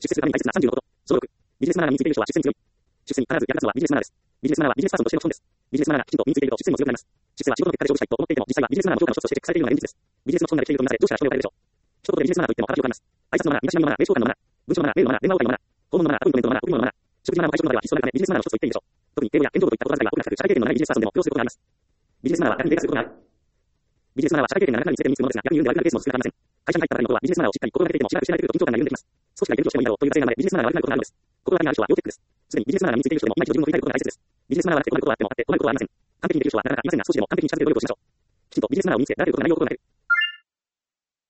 出世するために大切な36こと。小6。ビジネスマナーに身についている人は出世に強い。出世に必ず役立つのはビジネスマナーです。ビジネスマナーはビジネスパーソンとしての基本です。ビジネスマナーがきちんと身についていると出世にも強くなります。出世は仕事の結果で成就したいと思っていても、実際はビジネスマナーの強化の一つとしてチェックされているのが現実です。ビジネスの基本なる規定にとみなされ、上司から承認を得られるでしょう。一言でビジネスマナーといっても形を変えます。挨拶のマナー、身だしなみのマナー、名称感のマナー、文章のマナー、例のマナー、電話応対のマナー、訪問のマナー、アポイントメントのマナー、オフィスのマナー、食事のマナーの会食のマナーは必須なため、ビジネスマナーの一つと言っていいでしょう。特に英語や言語といった言葉遣いが多くなく、社会経験のないビジネスパーソンでも要することがあります。ビジネスマナーは逆に例外することがある。ビジネスマナーは社会経験がなかなかについて身につくものですが、逆に言うんで悪くなるケースも少なくありません。会社に入ったばかりのことはビジネスマナーをしっかり心がけていてもしばらく知られていると緊張感が緩んできます。少しがいけるとしてもいいだろうという惰性が生まれ、ビジネスマナーが悪くなることがあるのです。心当たりがある人は要チェックです。すでにビジネスマナーが身についている人でも今一度自分を振り返ることが大切です。ビジネスマナーがなくて困ることはあっても、あって困ることはありません。完璧にできる人はなかなかいませんが、少しでも完璧に近づけて努力をしましょう。きちんとビジネスマナーを身につけ、られることがないよう心がける。